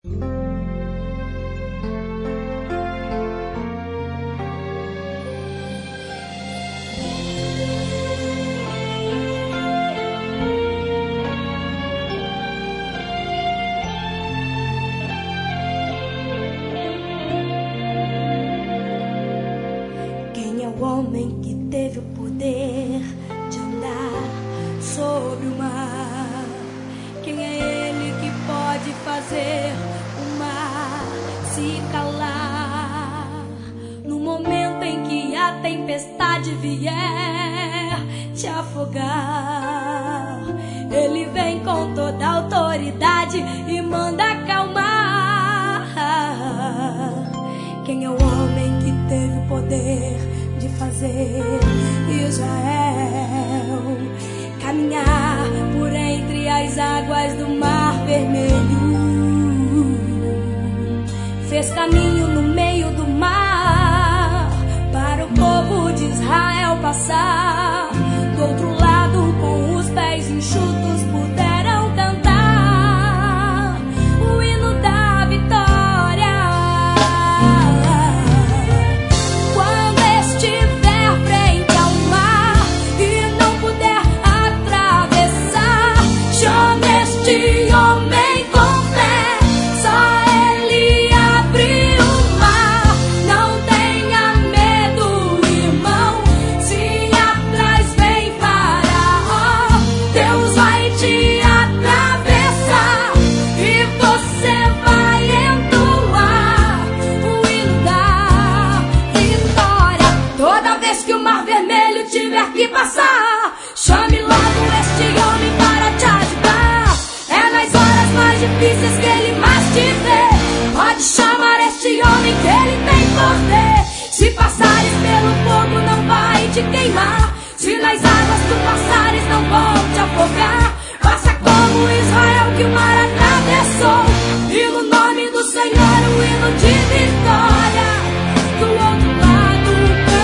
Quem é o homem que teve o poder de andar sobre o mar? Quem é ele que pode fazer o mar se calar? No momento em que a tempestade vier te afogar, ele vem com toda a autoridade e manda acalmar. Quem é o homem que teve o poder de fazer Israel caminhar por entre as águas do Mar Vermelho? Fez caminho no meio do mar para o povo de Israel passar. Do outro lado, com os pés enxutos, puderam cantar o hino da vitória. Quando estiver frente ao mar e não puder atravessar, chame este homem com fé, só ele abre o mar. Não tenha medo, irmão, se atrás vem Faraó, Deus vai te atravessar e você vai entoar o hino da vitória. Toda vez que o Mar Vermelho tiver que passar, chame logo este homem para te ajudar. É nas horas mais difíceis que ele mais te vê. Pode chamar este homem que ele tem poder. Se passares pelo fogo não vai te queimar, se nas águas tu passares não vão te afogar. Faça como Israel que o mar atravessou, e no nome do Senhor o hino de vitória. Do outro lado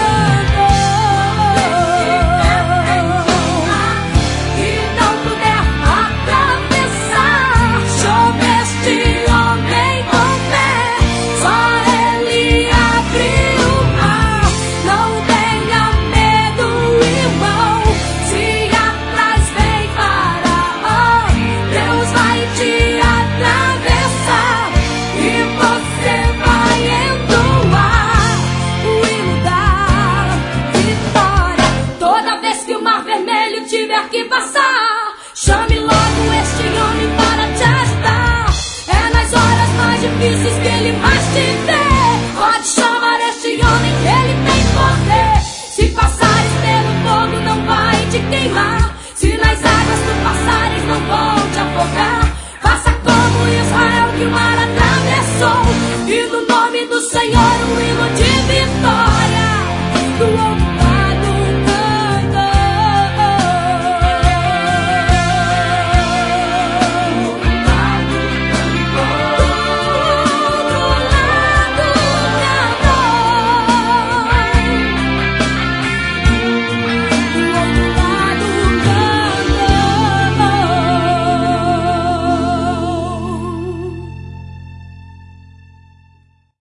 e não puder atravessar, chame este homem com fé, só ele abre o mar. Não tenha medo, irmão, se atrás vem Faraó, Deus vai te atravessar e você vai entoar o hino da vitória. Toda vez que o Mar Vermelho tiver que passar, chame logo este homem para te ajudar. É nas horas mais difíceis que ele mais te vê. Pode chamar este homem que ele tem poder. Se passares pelo fogo não vai te queimar,